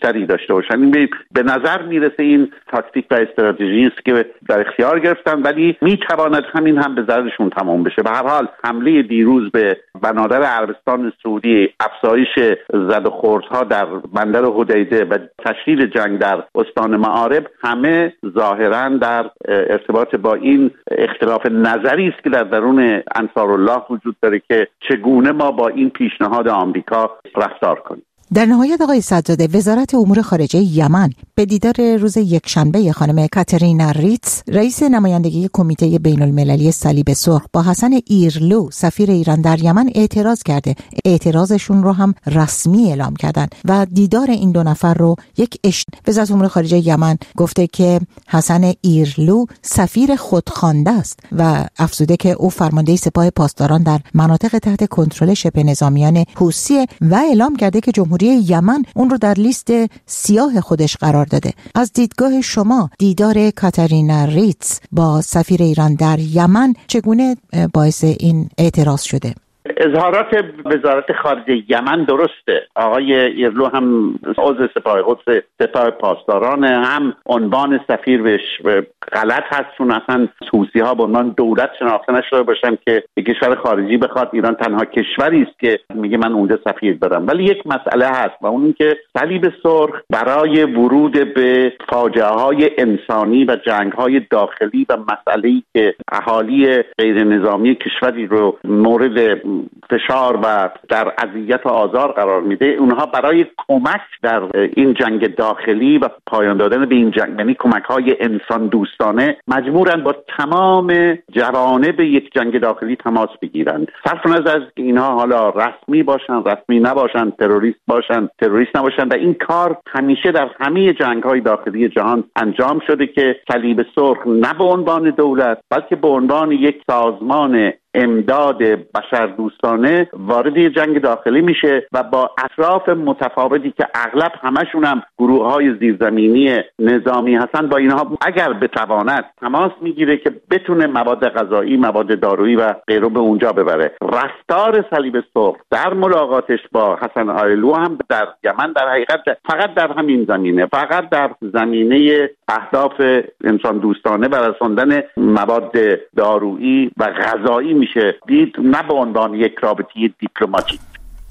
داشته باشن. این به نظر میرسه این تاکتیک و استراتژی است که در اختیار گرفتن، ولی میتواند همین هم به ضررشون تمام بشه. به هر حال حمله دیروز به بنادر عربستان سعودی، افزایش زد و خوردها در بندر حدیده و تشدید جنگ در استان معارب، همه ظاهراً در ارتباط با این اختلاف نظری است که در درون انصارالله وجود داره که چگونه ما با این پیشنهاد آمریکا رفتار کنیم. در نهایت آقای صدزاده، وزارت امور خارجه یمن به دیدار روز یکشنبه خانم کاترینا ریتس، رئیس نمایندگی کمیته بین المللی صلیب سرخ، با حسن ایرلو سفیر ایران در یمن اعتراض کرده. اعتراضشون رو هم رسمی اعلام کردن و دیدار این دو نفر رو یک اش... وزارت امور خارجه یمن گفته که حسن ایرلو سفیر خودخوانده است و افزوده که او فرمانده سپاه پاسداران در مناطق تحت کنترل شبه نظامیان حوثی و اعلام کرده که جمهوری یمن اون رو در لیست سیاه خودش قرار داده. از دیدگاه شما دیدار کاترینا ریتس با سفیر ایران در یمن چگونه باعث این اعتراض شده؟ اظهارات وزارت خارجه یمن درسته. آقای ایرلو هم عضو سپاه قدس سپاه پاسداران، هم عنوان سفیر بهش غلط هست، چون اصلا حوثی ها به عنوان دولت شناخته نشده باشن که کشور خارجی بخواد ایران تنها کشوری است که میگه من اونجا سفیر دارم. ولی یک مسئله هست و اون که صلیب سرخ برای ورود به فاجعه های انسانی و جنگ های داخلی و مسئله‌ای که اهالی غیر نظامی کشوری رو مورد فشار و در اذیت و آزار قرار میده، اونها برای کمک در این جنگ داخلی و پایان دادن به این جنگ، یعنی کمک های انسان دوستانه، مجبورن با تمام جوانب یک جنگ داخلی تماس بگیرن. صرف نظر از اینها حالا رسمی باشن، رسمی نباشن، تروریست باشن، تروریست نباشن، و این کار همیشه در همه جنگ های داخلی جهان انجام شده که صلیب سرخ نه به عنوان دولت بلکه به عنوان یک سازمان امداد بشردوستانه وارد یه جنگ داخلی میشه و با اطراف متفاوتی که اغلب همشون هم گروه های زیرزمینی نظامی هستن، با اینها اگر بتواند تماس میگیره که بتونه مواد غذایی، مواد دارویی و غیره به اونجا ببره. رفتار صلیب سرخ در ملاقاتش با حسن ایرلو هم در یمن در حقیقت فقط در همین زمینه، فقط در زمینه اهداف انسان دوستانه و رساندن مواد دارویی و غذایی میشه دید، نه به عنوان یک رابطه دیپلماتیک.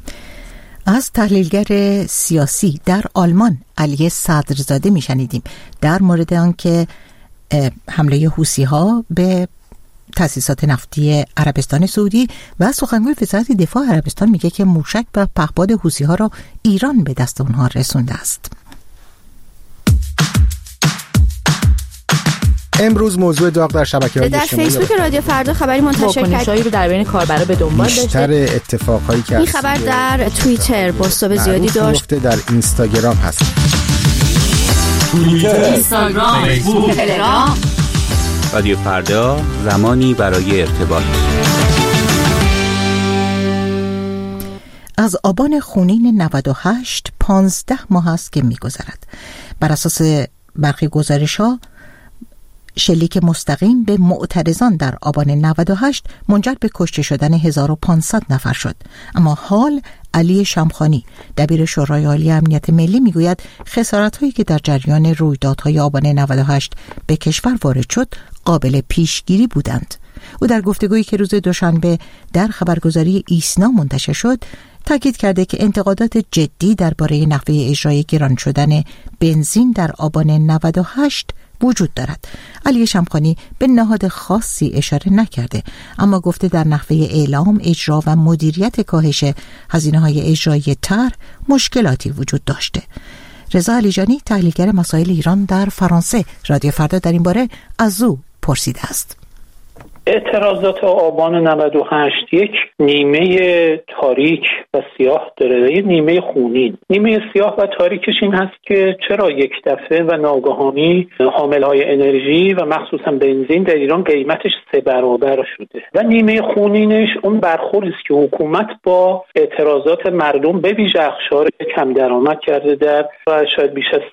از تحلیلگر سیاسی در آلمان علی صدرزاده میشنیدیم در مورد آنکه حمله حوثی‌ها به تأسیسات نفتی عربستان سعودی و سخنگوی وزارت دفاع عربستان میگه که موشک و پهپاد حوثی‌ها را ایران به دست اونها رسونده است. امروز موضوع داغ در شبکه‌های اجتماعی در فیسبوک رادیو فردا خبری منتشر کرد رو در بین کاربرا به دنبال داشته. بیشتر اتفاقایی که این خبر در توییتر بازتاب زیادی داشت، در اینستاگرام هست. توییتر، اینستاگرام، فیسبوک، تلگرام. رادیو فردا، زمانی برای ارتباط. از آبان خونین نود و هشت پانزده ماه است که می‌گذرد. بر اساس برخی گزارش‌ها شلیک مستقیم به معترضان در آبان نود و هشت منجر به کشته شدن هزار و پانصد نفر شد. اما حال علی شمخانی دبیر شورای عالی امنیت ملی میگوید خسارت‌هایی که در جریان رویدادهای آبان نود و هشت به کشور وارد شد قابل پیشگیری بودند. او در گفتگویی که روز دوشنبه در خبرگزاری ایسنا منتشر شد تاکید کرده که انتقادات جدی درباره نحوه اجرای گران شدن بنزین در آبان نود و هشت وجود دارد. علی شمخانی به نهاد خاصی اشاره نکرده، اما گفته در نحوه اعلام، اجرا و مدیریت کاهش هزینه‌های اجرایی طرح مشکلاتی وجود داشته. رضا علیجانی تحلیلگر مسائل ایران در فرانسه رادیو فردا در این باره از او پرسیده است. اعتراضات آبان نود و هشت یک نیمه تاریک و سیاه داره، یک نیمه خونین. نیمه سیاه و تاریکش این هست که چرا یک دفعه و ناگهانی حاملهای انرژی و مخصوصا بنزین در ایران قیمتش سه برابر شده، و نیمه خونینش اون برخوردی است که حکومت با اعتراضات مردم به ویژه اقشار کم درآمد کرده در و شاید بیش از صد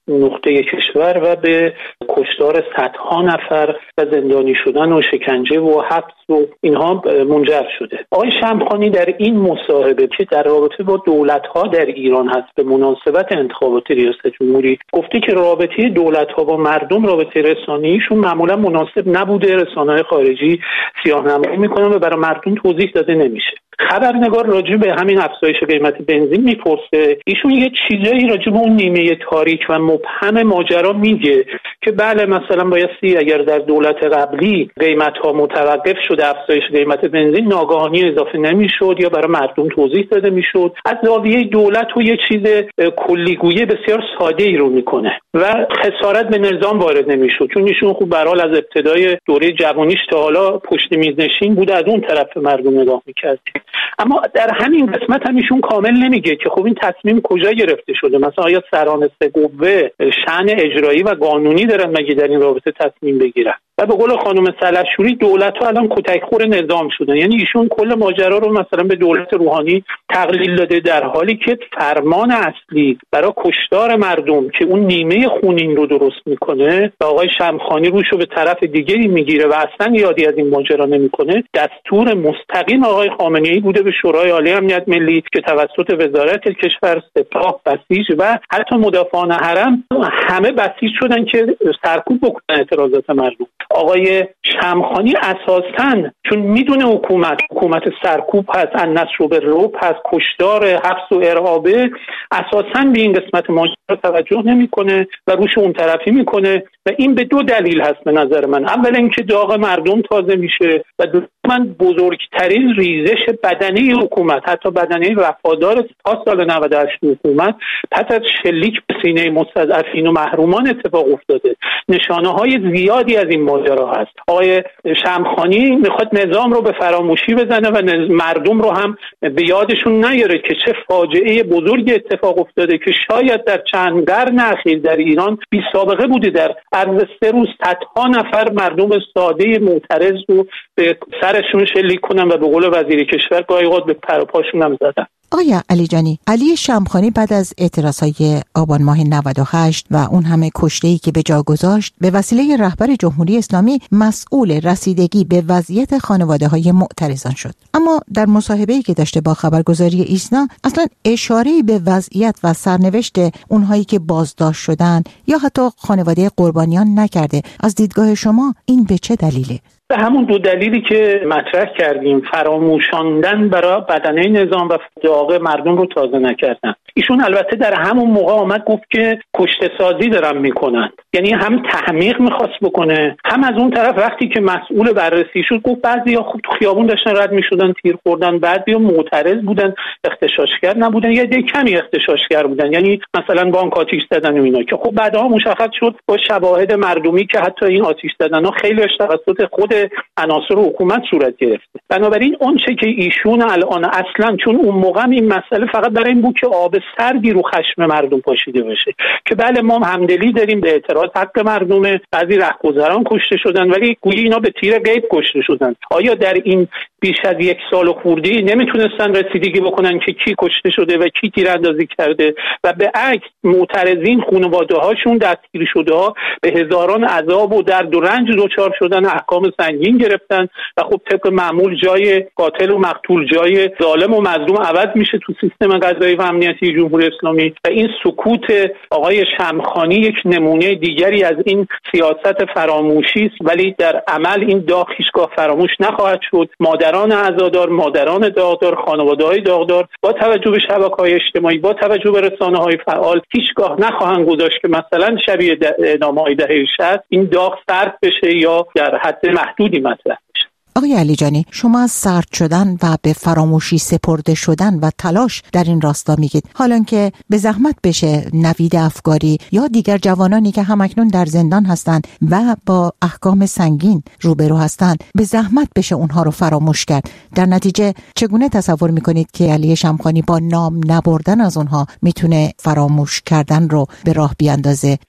نقطه کشور و به کشتار صدها نفر و زندانی شدن و شکنجه و حبس و اینها منجر شده. آقای شمخانی در این مصاحبه که در رابطه با دولت‌ها در ایران هست به مناسبت انتخابات ریاست جمهوری گفته که رابطه دولت‌ها با مردم رابطه رسانه‌ایشون معمولا مناسب نبوده، رسانه‌های خارجی سیاه‌نمایی می‌کنن و برای مردم توضیح داده نمیشه. خبرنگار راجع به همین افزایش قیمت بنزین میپرسه، ایشون یه چیزایی راجع به اون نیمه تاریک و مبهم ماجرا میگه که بله مثلا بایستی اگر در دولت قبلی قیمت‌ها متوقف شده افزایش قیمت بنزین ناگهانی اضافه نمیشد یا برای مردم توضیح داده میشد. از زاویه دولت و یه چیز کلیگویی بسیار ساده ای رو میکنه و خسارت به نظام وارد نمیشد، چون ایشون خوب به هر حال از ابتدای دوره جوانیش تا حالا پشت میز نشین بود، از اون طرف مردم نگاه میکرد. اما در همین قسمت هم ایشون کامل نمیگه که خب این تصمیم کجا گرفته شده، مثلا آیا سران سه قوه شأن اجرایی و قانونی دارن مگه در این رابطه تصمیم بگیرن؟ و به قول خانم سلحشوری دولت‌ها الان کتکخور نظام شدن، یعنی ایشون کل ماجرا رو مثلا به دولت روحانی تقلیل داده، در حالی که فرمان اصلی برای کشتار مردم که اون نیمه خونین رو درست میکنه و آقای شمخانی روشو به طرف دیگه‌ای میگیره و اصلا یادی از این ماجرا نمیکنه، دستور مستقیم آقای خامنه‌ای بوده به شورای عالی امنیت ملی که توسط وزارت کشور، سپاه، بسیج و حتی مدافعان حرم همه بسیج شدن که سرکوب بکنن اعتراضات مردم. آقای شمخانی اساساً چون میدونه حکومت حکومت سرکوب هست، النصر رو به رعب هست، کشتار، حبس و ارهابه، اساساً به این قسمت ماجرا توجه نمیکنه و روش اون طرفی میکنه و این به دو دلیل هست به نظر من. اول اینکه داغ مردم تازه میشه و دوم بزرگترین ریزش بدنه حکومت، حتی بدنه وفادار تا سال نود و هشت حکومت پس از شلیک به سینه مستضعفین و محرومان اتفاق افتاده. نشانه های زیادی از این ماجرا هست. آقای شمخانی میخواد نظام رو به فراموشی بزنه و مردم رو هم به یادشون نیاره که چه فاجعه بزرگی اتفاق افتاده که شاید در چند قرن اخیر در ایران بی سابقه بوده. در عرض سه روز صدها نفر مردم ساده معترض رو به سرشون شلیک کنن و به قول وزیر کشور گاهی اوقات به پر و پاشون هم زدن. آیا علی جانی، علی شمخانی بعد از اعتراضهای آبان ماه نود و هشت و اون همه کشته‌ای که به جا گذاشت به وسیله رهبر جمهوری اسلامی مسئول رسیدگی به وضعیت خانواده‌های معترضان شد، اما در مصاحبه‌ای که داشته با خبرگزاری ایسنا اصلا اشاره‌ای به وضعیت و سرنوشت اونهایی که بازداشت شدن یا حتی خانواده قربانیان نکرده. از دیدگاه شما این به چه دلیله؟ به همون دو دلیلی که مطرح کردیم، فراموشاندن برای بدنه نظام و داغ مردم رو تازه نکردن. ایشون البته در همون موقع آمد گفت که کشته سازی دارن میکنن، یعنی هم تحمیق میخواست بکنه، هم از اون طرف وقتی که مسئول بررسی شد گفت بعضیا خب تو خیابون داشتن رد میشدن تیر خوردن، بعضیا معترض بودن اختشاشگر نبودن یا دیگه کمی اختشاشگر بودن، یعنی مثلا بانک آتش زدن و اینا که خب بعدها مشخص شد با شواهد مردمی که حتی این آتش زدن‌ها خیلیش توسط خود عناصر حکومت صورت گرفته. بنابراین اون چه که ایشون الان اصلا چون اون موقع این مسئله فقط برای این بود که آب سردی رو خشم مردم پاشیده بشه که بله ما همدلی داریم به اعتراض حق مردمه، بعضی رهگذران کشته شدن ولی گویی اینا به تیر غیب کشته شدن. آیا در این بیش از یک سال خوردی نمیتونستن رسیدگی بکنن که کی کشته شده و کی تیراندازی کرده؟ و به عکس معترضین خانواده‌هاشون دستگیر شده ها به هزاران عذاب و درد و رنج دچار شدن، احکام سنگین گرفتن و خب طبق معمول جای قاتل و مقتول جای ظالم و مظلوم عوض میشه تو سیستم قضایی و امنیتی جمهوری اسلامی. و این سکوت آقای شمخانی یک نمونه دیگری از این سیاست فراموشی است، ولی در عمل این داغ هیچگاه فراموش نخواهد شد. مادران عزادار، مادران داغدار، خانواده‌های داغدار با توجه به شبکه‌های اجتماعی، با توجه به رسانه‌های فعال هیچگاه نخواهند گذاشت که مثلا شبیه اعدام‌های دهه شصت این داغ سرد بشه یا در حد محدودی مطرح بشه. آقای علی جانی، شما از سرد شدن و به فراموشی سپرده شدن و تلاش در این راستا میگید، حالا که به زحمت بشه نوید افکاری یا دیگر جوانانی که همکنون در زندان هستند و با احکام سنگین روبرو هستند، به زحمت بشه اونها رو فراموش کرد. در نتیجه چگونه تصور میکنید که علی شمخانی با نام نبردن از اونها میتونه فراموش کردن رو به راه بیاندازه؟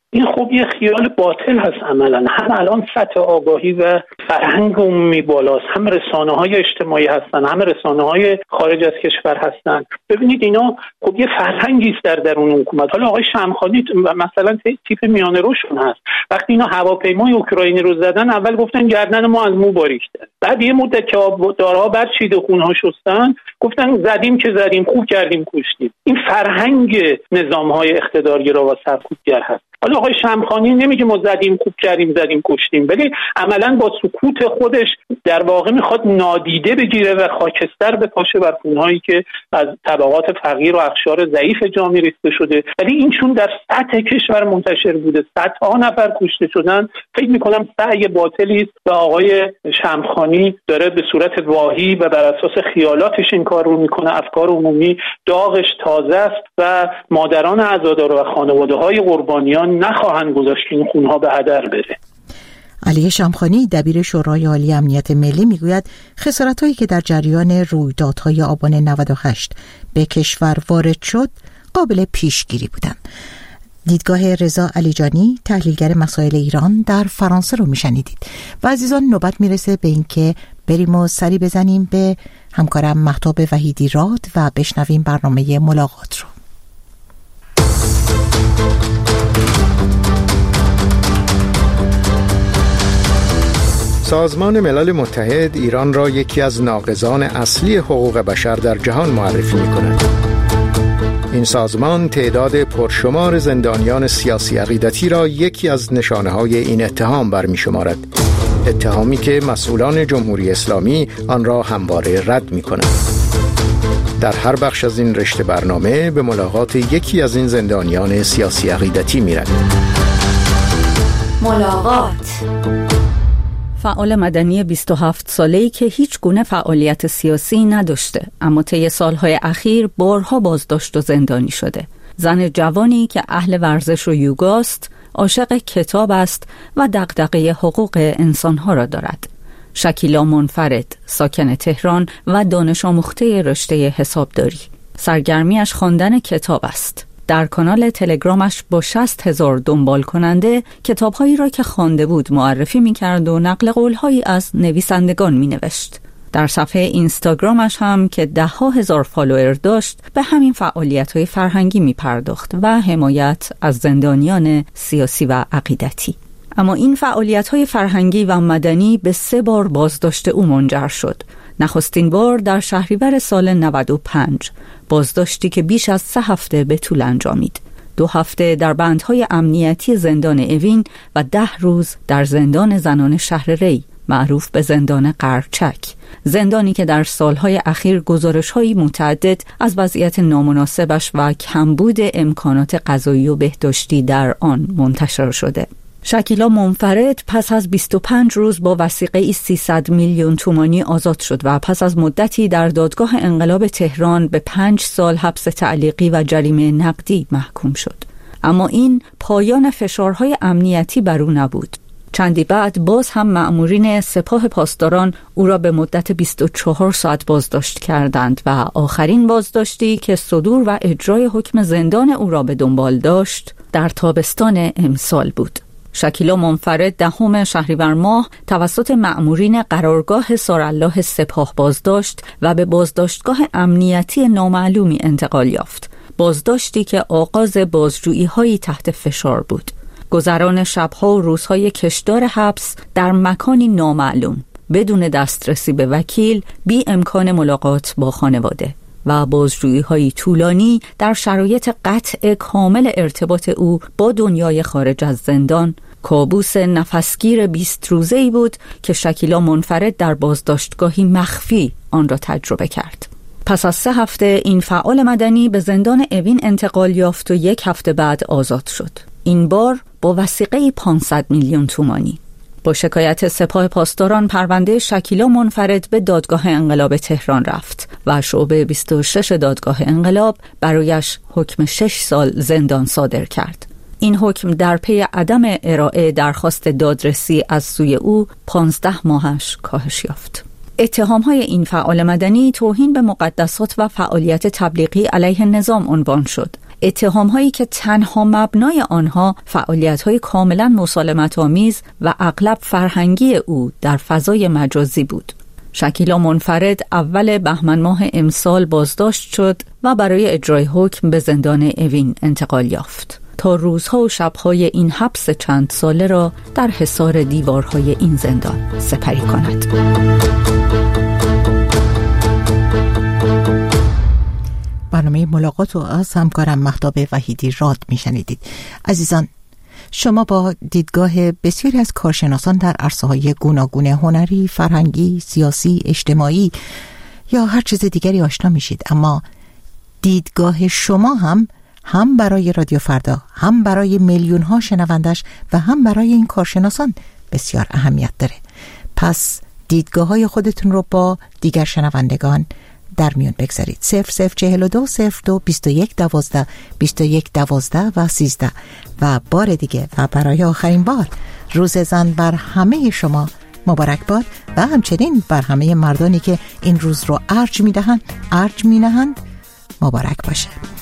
این خب یه خیال باطل هست عملا. هم الان سطح آگاهی و فرهنگ عمومی بالاست، هم رسانه‌های اجتماعی هستن، هم رسانه‌های خارج از کشور هستن. ببینید اینا خب یه فرهنگی است در درون حکومت. حالا آقای شمخانی مثلا تیپ میانه روشون هست. وقتی اینا هواپیمای اوکراینی رو زدن اول گفتن گردن ما از مو باریک‌تر. بعد یه مدت که آبدارها برچید و خونها شستن گفتن زدیم که زدیم، خوب کردیم کشتیم. این فرهنگ نظام‌های اقتدارگرا و سرکوبگر هست. حالا آقای شمخانی نمیگه ما زدیم خوب کردیم زدیم کشتیم، ولی عملا با سکوت خودش در واقع میخواد نادیده بگیره و خاکستر بپاشه بر خونهایی که از طبقات فقیر و اقشار ضعیف جامعه ریخته شده. ولی این چون در سطح کشور منتشر بوده، صدها نفر کشته شدن، فکر میکنم سعی باطلی است و آقای شمخانی داره به صورت واهی و بر اساس خیالاتش این کار رو میکنه. افکار عمومی داغش تازه است و مادران عزادار و خانواده‌های قربانیان نخواهند گذاشت این خونها به هدر بره. علی شمخانی دبیر شورای عالی امنیت ملی میگوید خسارت‌هایی که در جریان رویدادهای آبان نود و هشت به کشور وارد شد قابل پیشگیری بودند. دیدگاه رضا علیجانی تحلیلگر مسائل ایران در فرانسه رو میشنیدید. و عزیزان نوبت میرسه به این که بریم و سری بزنیم به همکارم مهتاب وحیدی راد و بشنویم برنامه ملاقات رو. سازمان ملل متحد ایران را یکی از ناقضان اصلی حقوق بشر در جهان معرفی می‌کند. این سازمان تعداد پرشمار زندانیان سیاسی عقیدتی را یکی از نشانه‌های این اتهام برمی‌شمارد. اتهامی که مسئولان جمهوری اسلامی آن را همواره رد می‌کنند. در هر بخش از این رشته برنامه به ملاقات یکی از این زندانیان سیاسی عقیدتی می‌رویم. ملاقات. فعال مدنی بیست و هفت ساله‌ای که هیچ گونه فعالیت سیاسی نداشته، اما طی سالهای اخیر بارها بازداشت و زندانی شده. زن جوانی که اهل ورزش و یوگاست، عاشق کتاب است و دغدغه حقوق انسانها را دارد. شکیلا منفرد، ساکن تهران و دانش آموخته رشته حسابداری. سرگرمیش خواندن کتاب است. در کانال تلگرامش با شصت هزار دنبال کننده کتاب‌هایی را که خوانده بود معرفی می‌کرد و نقل قول‌هایی از نویسندگان می‌نوشت. در صفحه اینستاگرامش هم که ده ها هزار فالوور داشت به همین فعالیت‌های فرهنگی می‌پرداخت و حمایت از زندانیان سیاسی و عقیدتی. اما این فعالیت‌های فرهنگی و مدنی به سه بار بازداشت او منجر شد. نخستین بار در شهریور سال نود و پنج، بازداشتی که بیش از سه هفته به طول انجامید. دو هفته در بندهای امنیتی زندان اوین و ده روز در زندان زنان شهر ری، معروف به زندان قرچک. زندانی که در سالهای اخیر گزارش‌های متعدد از وضعیت نامناسبش و کمبود امکانات غذایی و بهداشتی در آن منتشر شده. شکیلا منفرد پس از بیست و پنج روز با وثیقه سیصد میلیون تومانی آزاد شد و پس از مدتی در دادگاه انقلاب تهران به پنج سال حبس تعلیقی و جریمه نقدی محکوم شد. اما این پایان فشارهای امنیتی بر او نبود. چندی بعد باز هم مأمورین سپاه پاسداران او را به مدت بیست و چهار ساعت بازداشت کردند و آخرین بازداشتی که صدور و اجرای حکم زندان او را به دنبال داشت در تابستان امسال بود. شکیلا منفرد دهم شهریور ماه توسط مأمورین قرارگاه سارالله سپاه بازداشت و به بازداشتگاه امنیتی نامعلومی انتقال یافت. بازداشتی که آغاز بازجویی‌هایی تحت فشار بود. گذران شب‌ها و روزهای کشدار حبس در مکانی نامعلوم، بدون دسترسی به وکیل، بی امکان ملاقات با خانواده و بازجویی‌های طولانی در شرایط قطع کامل ارتباط او با دنیای خارج از زندان، کابوس نفسگیر بیست روزه‌ای بود که شکیلا منفرد در بازداشتگاهی مخفی آن را تجربه کرد. پس از سه هفته این فعال مدنی به زندان اوین انتقال یافت و یک هفته بعد آزاد شد. این بار با وثیقه پانصد میلیون تومانی. با شکایت سپاه پاسداران پرونده شکیلا منفرد به دادگاه انقلاب تهران رفت و شعبه بیست و شش دادگاه انقلاب برایش حکم شش سال زندان صادر کرد. این حکم در پی عدم ارائه درخواست دادرسی از سوی او پانزده ماهش کاهش یافت. اتهام‌های این فعال مدنی توهین به مقدسات و فعالیت تبلیغی علیه نظام عنوان شد. اتهام‌هایی که تنها مبنای آنها فعالیت‌های کاملاً مسالمت‌آمیز و اغلب فرهنگی او در فضای مجازی بود. شکیلا منفرد اول بهمن ماه امسال بازداشت شد و برای اجرای حکم به زندان اوین انتقال یافت تا روزها و شب‌های این حبس چند ساله را در حصار دیوارهای این زندان سپری کند. برنامه ملاقات رو از همکارم مهتاب وحیدی راد میشنیدید. عزیزان، شما با دیدگاه بسیاری از کارشناسان در عرصه‌های گوناگون هنری، فرهنگی، سیاسی، اجتماعی یا هر چیز دیگری آشنا میشید، اما دیدگاه شما هم هم برای رادیو فردا، هم برای میلیون ها شنوندش و هم برای این کارشناسان بسیار اهمیت داره. پس دیدگاه های خودتون رو با دیگر شنوندگان در میون بگذارید. صفر صفر چهل و دو صفر دو بیست و یک دوازده بیست و یک دوازده و سیزده. و بار دیگه و برای آخرین بار روز زن بر همه شما مبارک باد و همچنین بر همه مردانی که این روز رو ارج میدهند ارج مینهند مبارک باشه.